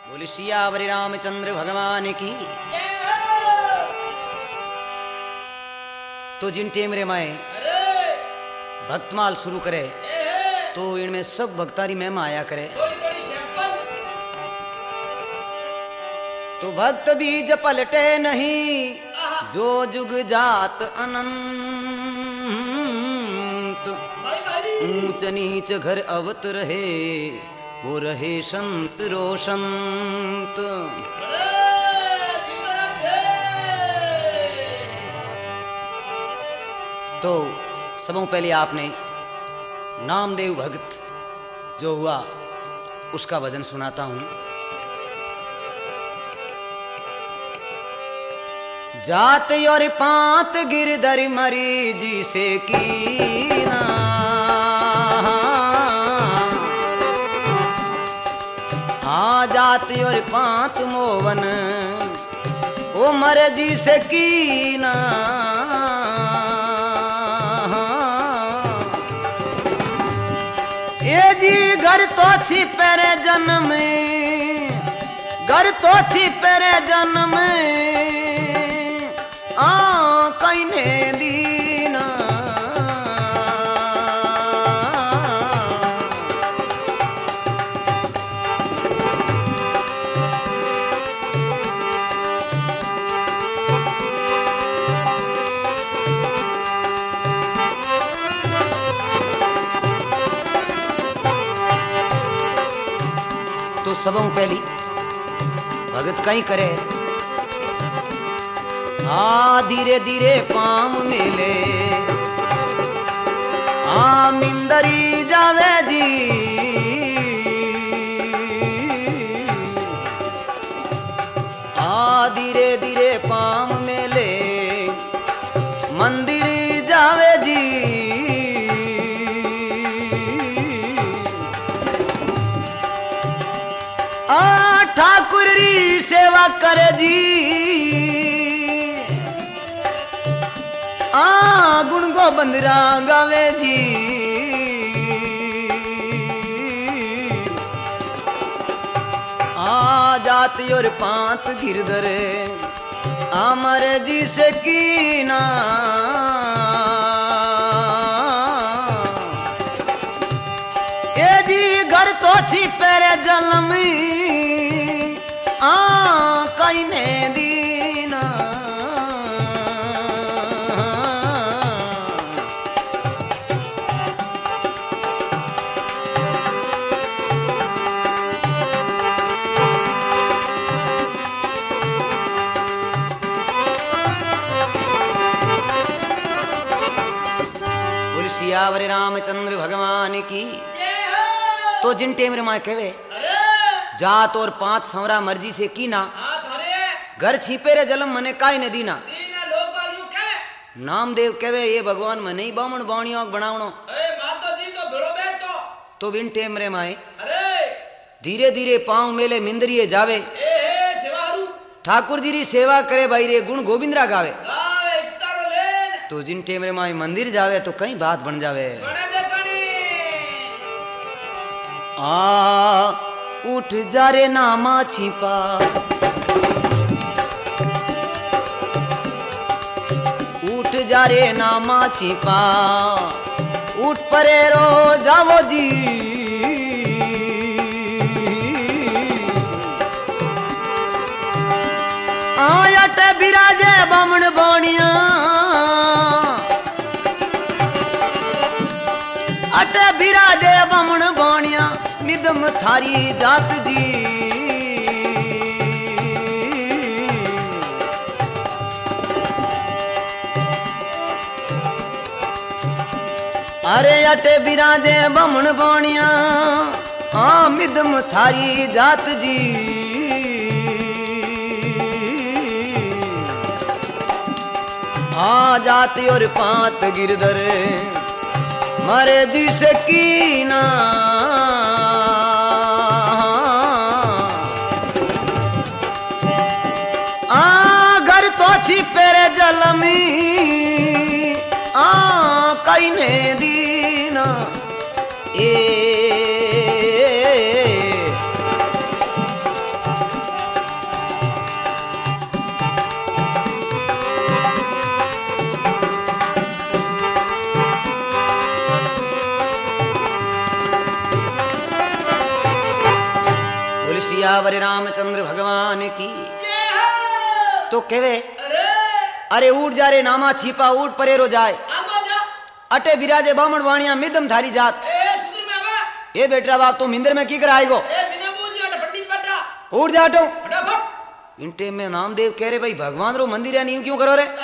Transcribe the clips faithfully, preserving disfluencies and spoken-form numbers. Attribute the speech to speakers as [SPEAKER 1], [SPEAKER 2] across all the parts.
[SPEAKER 1] बोले सियावर रामचंद्र भगवान की। तो जिन टेमरे माए भक्तमाल शुरू करे तो इनमें सब भक्तारी महिमा आया करे। तो भक्त बीज पलटे नहीं जो जुग जात अनंत। ऊंच नीच घर अवत रहे वो रहे संत रोशंत। तो सबों पहले आपने नामदेव भक्त जो हुआ उसका भजन सुनाता हूं। जात और पात गिरधर मरीजी से कीना। आ जात और पात मोवन ओ मर्जी से कीना। ए जी घर तो छिपे जन्म घर तो छिपे जन्म आ कईने दीना। तो सबों पहली भगत कहीं करे आ धीरे धीरे पाम मिले आ मिंदरी जावे जी। आ धीरे धीरे पाम मिले मंदिर जावे जी। आ ठाकुर री सेवा करे जी। आ गुण गोबंदरा गावे जी। आ जाति और पांच गिरधर अमर जी से कीना। ए जी घर तो छिपे जलम आ कईने दीना। बोल सियावर रामचंद्र भगवान की। तो जिन टेमरे माँ कहवे जात और पांच संवरा मर्जी से कीना। घर छिपे रे जलम मने काई ने दीना। नामदेव कहवे ये भगवान मने ही बामण बाणियों बनावणो। तो बिन टेमरे माए धीरे धीरे पांव मेले मिंदरिये जावे। ठाकुर जी री सेवा करे भाई रे गुण गोविंदरा गावे। तो जिन टेमरे माए मंदिर जावे तो कई बात बन जावे। आ उठ जा रे नामा छिपा उठ जा रे नामा छिपा उठ परे रो जावो जी। आयट बिराजे बामण बाणिया अट बिराजे बामण बाणिया निदम थारी जात जी। अरे अटे बिराजे बमण बाणिया आ मिदम थारी जात जी। आ जाति और पांत गिरधर मारे जी से कीना। आ घर तो छिपे रे जलमी आ कईने दीना। ए सियावर रामचंद्र भगवान की। तो कहवे अरे उठ जा रे नामा छिपा उठ परेरो जाए अटे बिराजे बामण वाणिया मिदम थारी जात। ए बेटा बाप तू मिंदर में की कराएगो उठ जा अटो इंटे में नामदेव कह रहे भाई भगवान रो मंदिर है नहीं क्यों करो रे।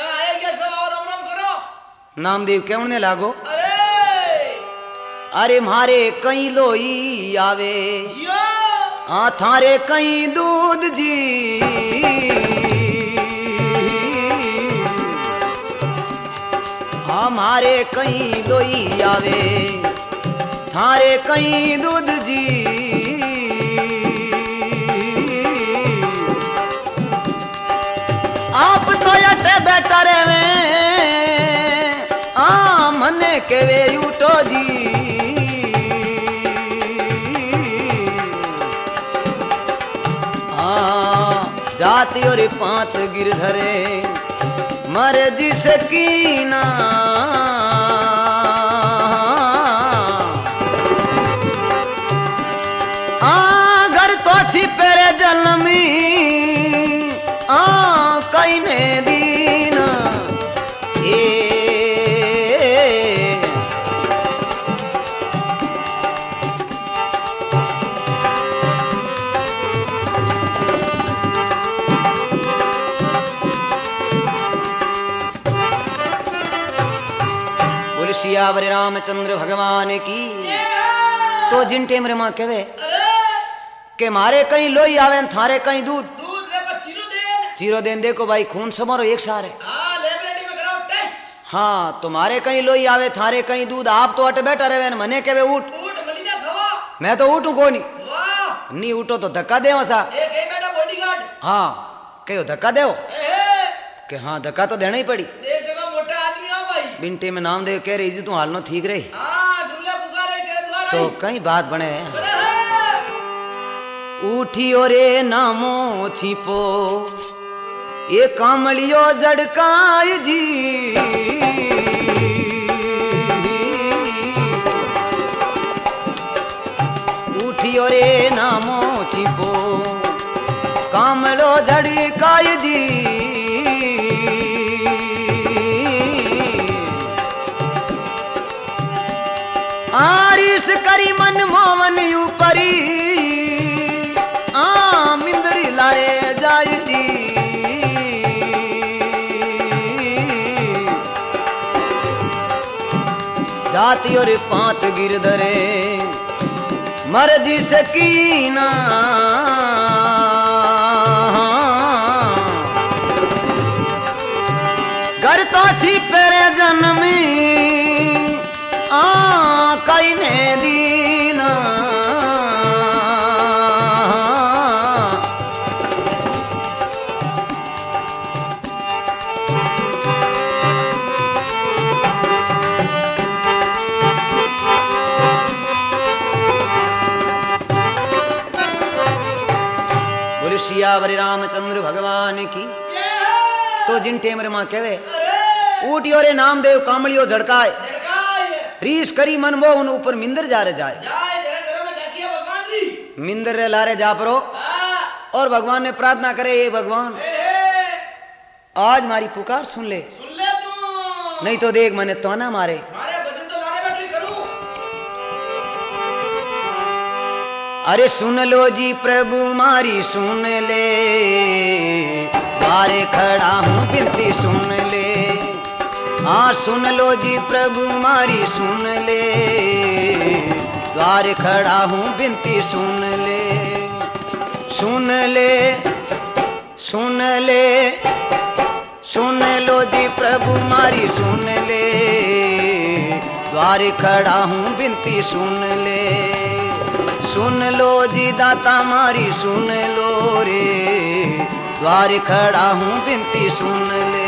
[SPEAKER 1] नामदेव कहने लागो अरे मारे कई लोई आवे हाँ थारे कई दूध जी हमारे कई लोई आवे थारे कई दूध जी आप तो अटे बैठा रहे आ मने के वे उठो जी जाती और पांच गिरधरे मर जिस कीना आ घर तो छिपे रे जलमी आ कई ने दीना ए सियावर रामचंद्र भगवान की। तो जिन टेम रे मां कहवे के मारे कहीं लोई आवे थारे कहीं दूध दूध रे चीरो देन चीरो देन देखो भाई खून समारो एक सार है। हां लैबोरेटरी में कराओ टेस्ट। हां तुम्हारे कहीं लोई आवे थारे कहीं दूध आप तो अट बैठा रहे मने कहवे उठ उठ मलिदा खवा मैं तो उठूं कोनी वाह नी उठो तो धक्का देवा सा एक एक बेटा बॉडीगार्ड। हां कहो धक्का देओ के हां धक्का तो देना ही पड़ी देश का मोटा आदमी आ भाई बिंटे में नामदेव कह रही जी तू हालनो ठीक रही। हां सुन ले पुकारे तेरे द्वारा तो कई बात बने उठियो रे नामो छिपो ये कामलियो जड़काय जी उठियो रे नामो छिपो कामलो जड़काय जी आरिस करी मन मोहन ऊपरी आ मिंदरी लारे जाय जी जाती और पांच गिरधरे मर्जी से कीना घर तो छिपे रे जन्मी आ कई ने दीना बोले सियावर रामचंद्र भगवान की। तो जिन टेमरे मां कहवे ऊटियो रे नामदेव कामलियो झड़काए रीस करी मन वो उन ऊपर मिंदर जा रे जाए मिंदर रे लारे जा परो और भगवान ने प्रार्थना करे ये भगवान आज मारी पुकार सुन ले सुन ले तू नहीं तो देख मैंने तो ना मारे मारे भजन तो लारे बैठे करूं। अरे सुन लो जी प्रभु मारी सुन ले बारे खड़ा हूं बिनती सुन ले हाँ सुन लो जी प्रभु मारी सुन ले द्वार खड़ा हूँ बिनती सुन ले सुन ले सुन ले सुन लो जी प्रभु मारी सुन ले द्वार खड़ा हूँ बिनती सुन ले सुन लो जी दाता मारी सुन लो रे द्वार खड़ा हूँ बिनती सुन ले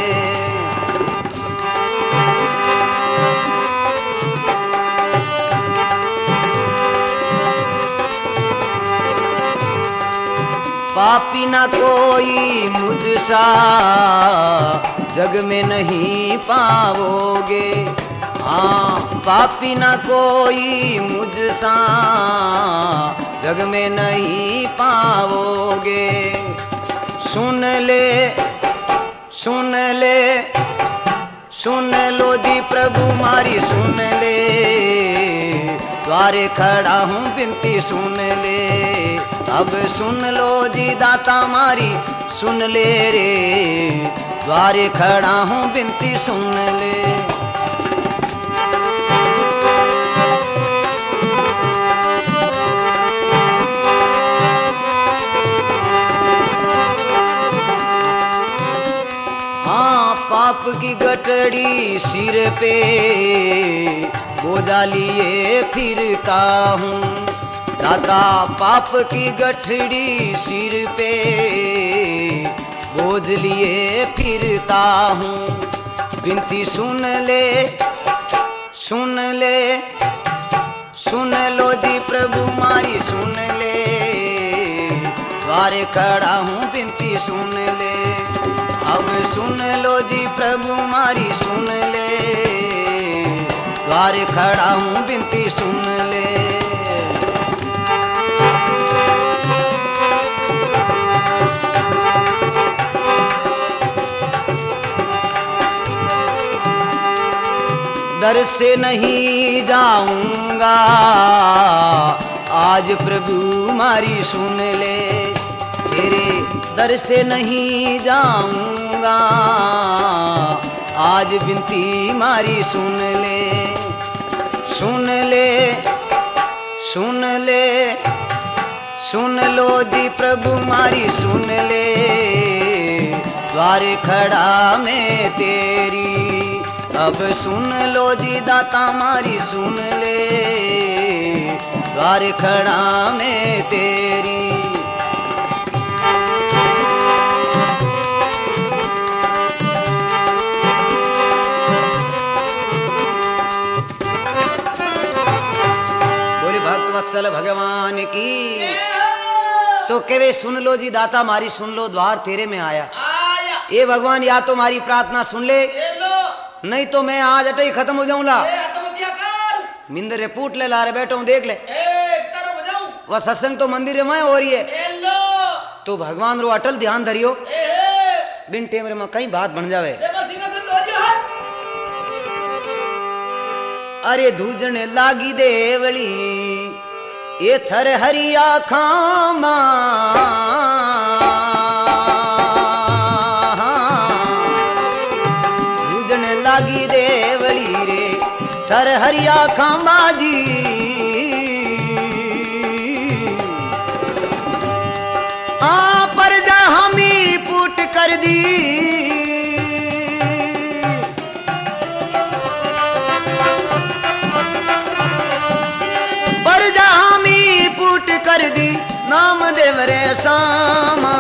[SPEAKER 1] पापी ना कोई मुझसा जग में नहीं पाओगे हाँ पापी ना कोई मुझसा जग में नहीं पाओगे जी प्रभु मारी सुन ले, द्वारे खड़ा हूँ विनती सुन ले। अब सुन लो जी दाता मारी सुन ले रे, द्वारे खड़ा हूँ विनती सुन ले। पाप की गठड़ी सिर पे बोझा लिए फिरता हूँ, दाता पाप की गठड़ी सिर पे बोझ लिए फिरता हूँ। विनती सुन ले सुन ले, सुन लो जी प्रभु मारी सुन ले, द्वारे खड़ा हूँ विनती सुन ले। अब सुन लो जी प्रभु मारी सुन ले, द्वारे खड़ा हूँ विनती सुन ले। दर से नहीं जाऊंगा आज प्रभु मारी सुन ले, तेरे दर से नहीं जाऊंगा आज विनती मारी सुन ले। सुन ले सुन ले, सुन लो जी प्रभु मारी सुन ले, द्वारे खड़ा मैं तेरी। अब सुन लो जी दाता मारी सुन ले, द्वारे खड़ा मैं तेरी। वत्सल भगवान की। तो केवे सुन लो जी दाता मारी सुन लो, द्वार तेरे में आया। ये भगवान या तो मारी प्रार्थना सुन ले, नहीं तो मैं आज अटे ही खत्म हो जाऊंगा। मिंदर रे पूट ले ला रे बैठो हूं देख ले, वह सत्संग तो मंदिर में हो रही है। तो भगवान रो अटल ध्यान धरियो, बिन टेम रे में कई बात बन जावे। अरे धूजन लागी देवली ये थर हरिया खामा, धूजन लागी देवली रे थर हरिया खामा जी। आ पर जा हमी पुट कर दी, कर दी नाम देव रे सामा।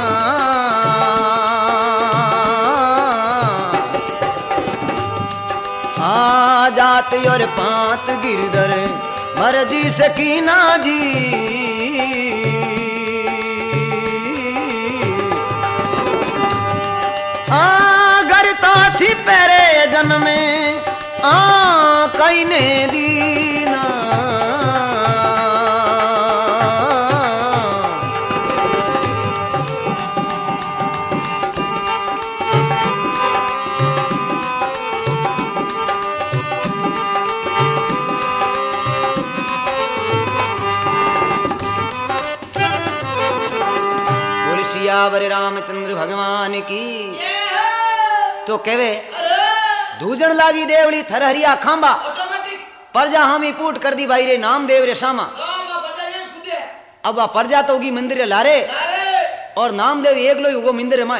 [SPEAKER 1] आ जात और पात गिरधर मर्जी सकीना जी। आ गरता छी पेरे जन्मे आ कई ने दीना, सियावर रामचंद्र भगवान की। तो कहवे धूजन लागी देवड़ी थरहरिया खांबा, परजा हामी पूट कर दी भाई रे नाम देव रे शामा। अब आ परजा तो होगी मंदिर लारे, और नाम देव एक लो उगो मंदिर में।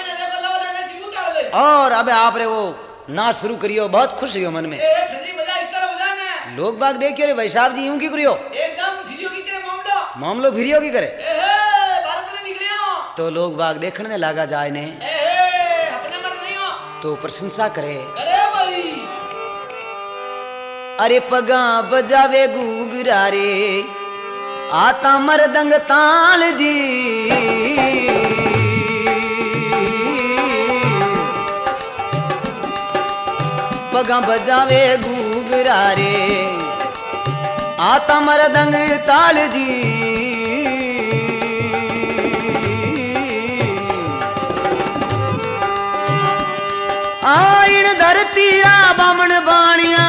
[SPEAKER 1] और अब आप रे वो नाच शुरू करियो, बहुत खुश हुई मन में। लोग बाग देखियो रे भाई साहब जी यूं की करियो, मामलो फिरियो की करे। तो लोग बाग देखने लगा जाए ने, तो प्रशंसा करे। अरे पगा बजावे गुगरा रे आता मरदंग ताल जी। पगा बजावे गुगरा रे आता मरदंग ताल जी। आइन धरती धरती रा बामण बाणिया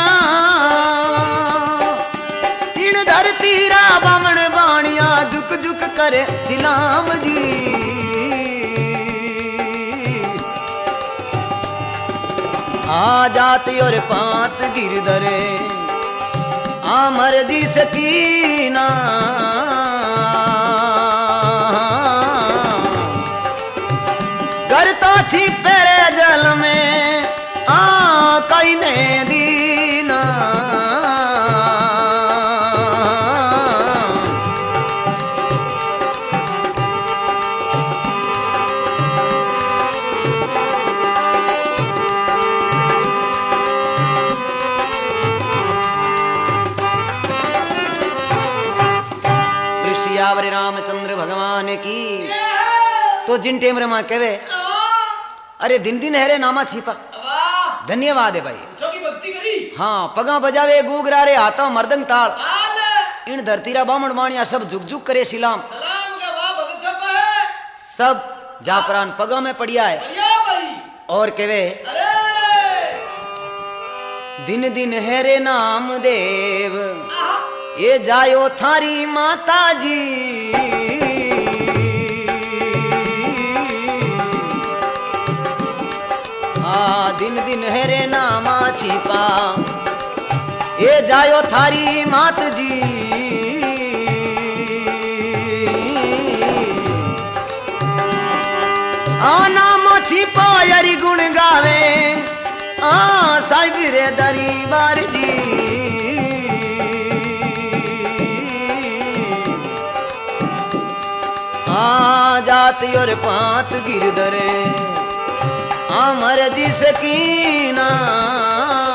[SPEAKER 1] इन धरती रा बामण बाणिया झुक झुक करे सिलाम जी आ जाती और पात गिरधरे आमर दी सकीना करता छी पेरे जल में आ कई ने दीना ऋषियावरी रामचंद्र भगवान की तो जिन टेमरे मां कहवे अरे दिन दिन हरे नामा छिपा धन्यवाद है भाई
[SPEAKER 2] भक्ति करी
[SPEAKER 1] हाँ पगा बजावे गुगरा रे हाथा मर्दंग ताल इन धरतीरा बामण बाणिया सब झुक झुक करे सिलाम
[SPEAKER 2] सलाम का वाह भगत छको है
[SPEAKER 1] सब जापरान पगा में पड़िया है
[SPEAKER 2] बढ़िया भाई
[SPEAKER 1] और कहवे
[SPEAKER 2] अरे
[SPEAKER 1] दिन दिन हेरे नाम देव
[SPEAKER 2] आहा
[SPEAKER 1] ये जायो थारी माता जी आ दिन दिन हेरे नामा छिपा ये जायो थारी मात जी आ नामा छिपा यारी गुण गावे आ साहिब रे दरबार जी आ जाती और पात गिरधरे अमर जी सकीना